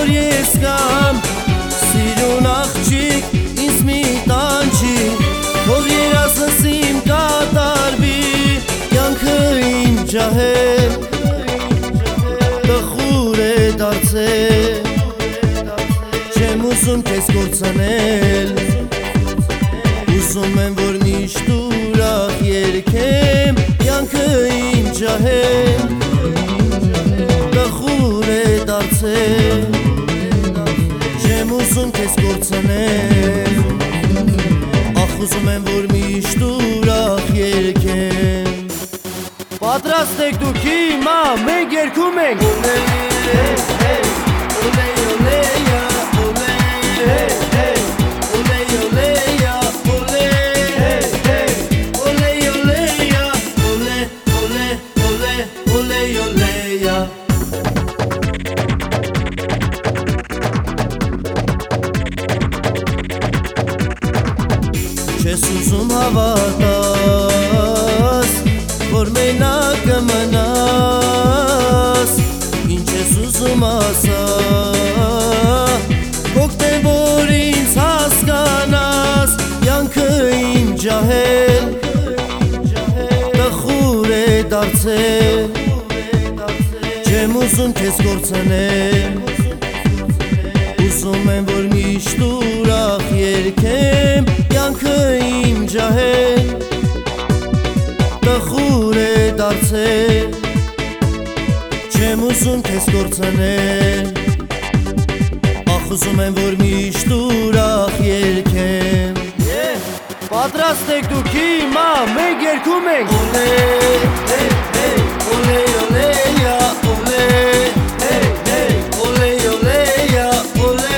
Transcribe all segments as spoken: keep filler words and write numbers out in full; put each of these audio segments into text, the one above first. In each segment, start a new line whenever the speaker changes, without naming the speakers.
որ ես կամ սիրուն աղջիկ ինձ մի տանջի, թող երազս իմ կատարվի, կյանքը իմ ջահել տխուր է դարձել, չեմ ուզում քեզ կործանել, ուզում եմ որ միշտ ուրախ երգեմ, կյանքը իմ ջահել տխուր է դարձել, չեմ ուզում քեզ կործանել, ախ ուզում եմ որ միշտ ուրախ երգեմ։ Պատրաստ եք դուք հիմա, մենք երգում ենք Օլե, օլե, օլեյա, օլե, օլե, օլեյա, օլե, օլե, օլեյա, օլե, օլե, օլե, օլե, օլեյա Չես ուզում հավատաս, որ մենակ կմնաս, ինչ ես ուզում ասա, կօգնեմ որ ինձ հասկանաս, կյանքը իմ ջահել տխուր է դարձել, չեմ ուզում քեզ կործանել, ուզում եմ որ միշտ ուրախ երգեմ, կյանքը իմ ջահել տխուր է դարձել, չեմ ուզում քեզ կործանել, ախ ուզում եմ որ միշտ ուրախ երգեմ։ Պատրաստ եք դուք հիմա, մենք երգում ենք Օլե, օլե, օլեյա, օլե, օլե, օլեյա, օլե,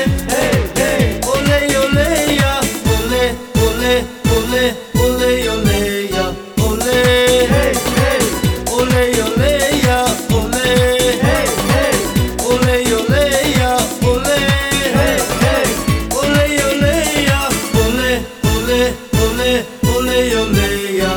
օլե, օլեյա, օլե, օլե, օլե, օլե, օլեյա, օլե, օլե, օլեյա, օլե, օլե, օլեյա, օլե, օլե, օլեյա, օլե, օլե, օլե, օլե, օլեյա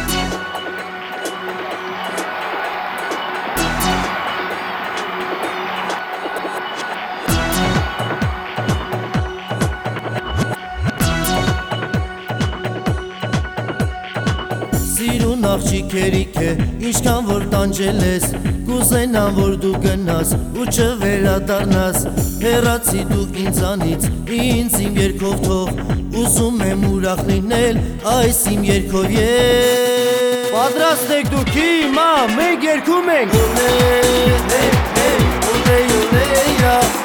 Սիրուն աղջիկ երիք է, ինչքան որ տանջել ես, կուզենամ որ դու գնաս ու չվերադառնաս, հեռացի դու ինձանից, ինձ իմ երգով թող, ուզում եմ ուրախ լինել այս իմ երգով ես։ Պատրաստ եք դուք հիմա, մենք երգում ենք Օլե, օլե, օլեյա